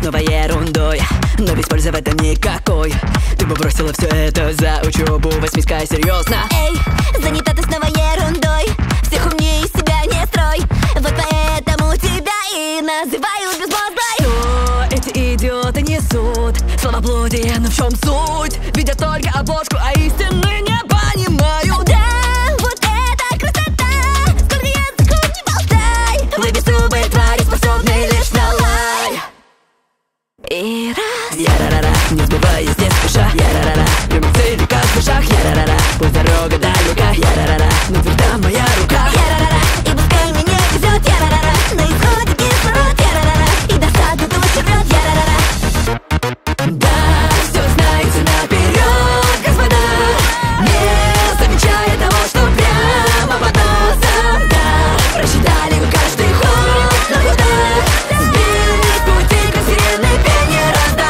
снова ерундой, но ведь пользы в этом никакой. Ты бы бросила все это за учебу, восьмиска, серьезно. Эй, занята ты снова ерундой, всех умнее из себя не строй. Вот поэтому тебя и называют безмозглой. Что эти идиоты несут? Словоблудие, но в чем суть? Видят только обложку, а истины не понимают. Да, вот это красота, сколько языков не болтай. Лыбецубые твари способны лишь на лай. И раз, Я-ра-ра-ра, не сбиваясь, не спеша. Я-ра-ра-ра, прямо к цели, как в шаг. Я-ра-ра-ра, пусть дорога далека. Я-ра-ра-ра, но тверда моя рука. я-ра-ра-ра, и пускай мне не везет. Я-ра-ра-ра, на исходе кислород. Я-ра-ра-ра, и досаду душу рвет. Я-ра-ра-ра. Да, все знаете наперед, господа, не замечая того, что прямо под носом. Да, просчитали вы каждый ход, но куда сбились с пути, как сирены пение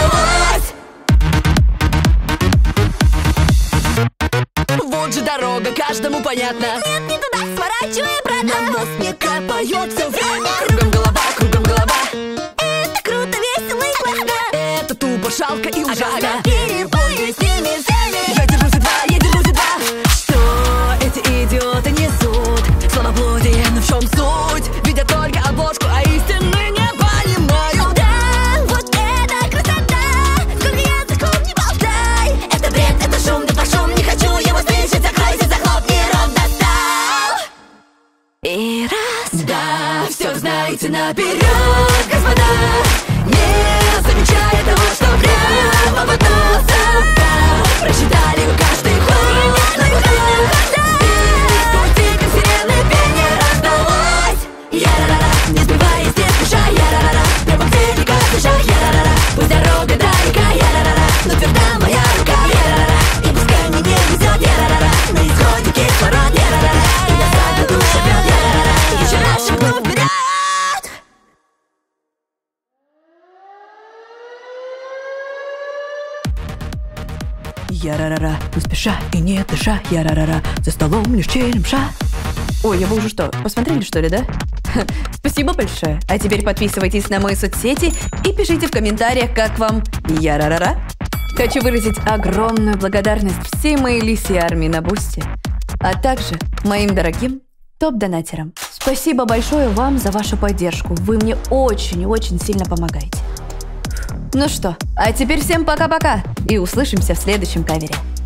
раздалось. Вот же дорога, каждому понятно. Нет, не туда, сворачивай обратно. На нос мне капает все время. Кругом голова, кругом голова. Это круто, весело и классно. Это тупо, жалко и ужасно. Перебой с ними всеми. Я держусь за два, я держусь за два. Что эти идиоты несут? Словоблудие, но в чем суть? Видят только обложку, а истины не понимают. Да, вот это красота, сколько языков не болтай. Это бред, это шум, да пошум, не хочу его слышать. Закройся, захлопни рот, достал. И раз, Да, все знаете наперед, господа, не замечая того, что прямо под носом. Да, просчитали вы каждый ход, но куда сбились с пути, как сирены пение раздалось. Я-ра-ра-ра, не сбиваясь, не спеша. Я-ра-ра-ра, прямо к цели, как в шаг. Я-ра-ра-ра, пусть дорога далека. Я-ра-ра-ра, но тверда моя рука. Я-ра-ра-ра, и пускай мне не везет. Я-ра-ра-ра, на исходе кислород. Я-ра-ра-ра, и досаду душу рвет. Я-ра-ра-ра, еще раз шагну вперед. Я-ра-ра-ра, не спеша и не дыша. Я-ра-ра-ра, за столом лишь черемша. Ой, вы уже что, посмотрели что ли, да? Спасибо большое. А теперь подписывайтесь на мои соцсети и пишите в комментариях, как вам я-ра-ра-ра. Хочу выразить огромную благодарность всей моей лисьей армии на Бусти, а также моим дорогим топ-донатерам. Спасибо большое вам за вашу поддержку. Вы мне очень сильно помогаете. Ну что, а теперь всем пока-пока и услышимся в следующем кавере.